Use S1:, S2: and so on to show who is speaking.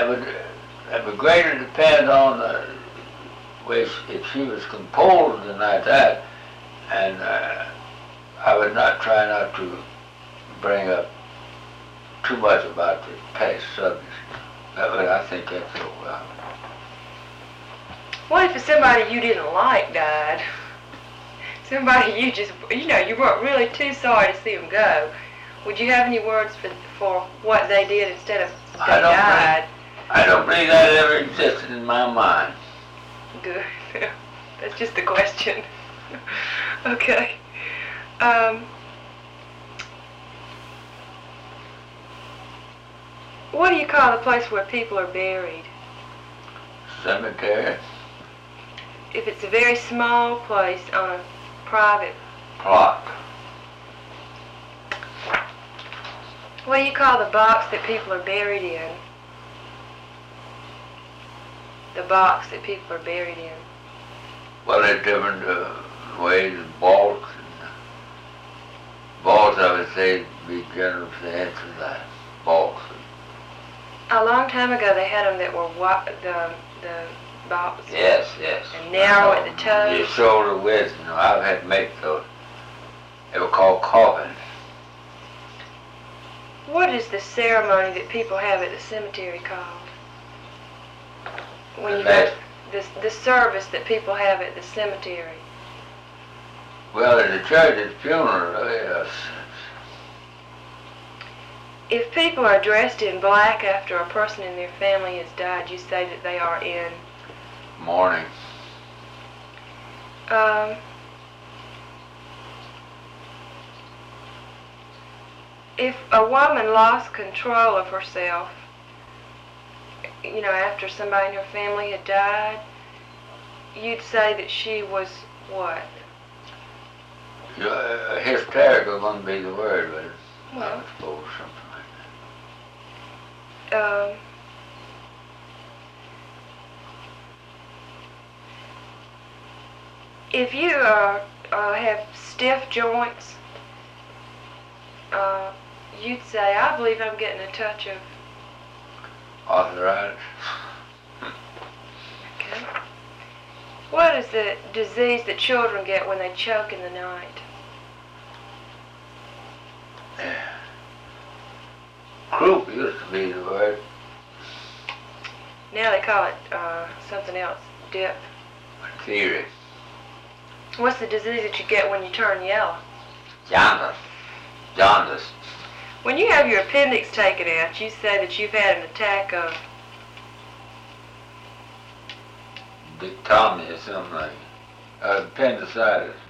S1: would greatly depend on the way if she was composed and like that, and I would try not to bring up too much about the past subjects. I think that's so well.
S2: What if somebody you didn't like died? Somebody you just, you weren't really too sorry to see them go. Would you have any words for what they did instead of they died?
S1: I don't believe that ever existed in my mind.
S2: Good. That's just a question. Okay. What do you call the place where people are buried?
S1: Cemetery.
S2: If it's a very small place on a private
S1: plot.
S2: What do you call the box that people are buried in? The box that people are buried in.
S1: Well, there's different ways. Vaults. Vaults, I would say, would be generous to answer that. Vaults.
S2: A long time ago, they had them that were the box.
S1: Yes.
S2: And narrow at the toes.
S1: Your shoulder width. I've had to make those. They were called coffins.
S2: What is the ceremony that people have at the cemetery called? When you go, the service that people have at the cemetery.
S1: Well, at the church, it's funeral. Yes.
S2: If people are dressed in black after a person in their family has died, you say that they are in
S1: mourning.
S2: If a woman lost control of herself, after somebody in her family had died, you'd say that she was what?
S1: Hysterical wouldn't be the word, but
S2: well,
S1: I suppose something like
S2: that. If you have stiff joints, you'd say, I believe I'm getting a touch of
S1: arthritis.
S2: Okay. What is the disease that children get when they choke in the night?
S1: Croup used to be the word.
S2: Now they call it something else. Dip.
S1: Theory.
S2: What's the disease that you get when you turn yellow?
S1: Jaundice.
S2: When you have your appendix taken out, you say that you've had an attack of
S1: Tommy or something like that. Appendicitis.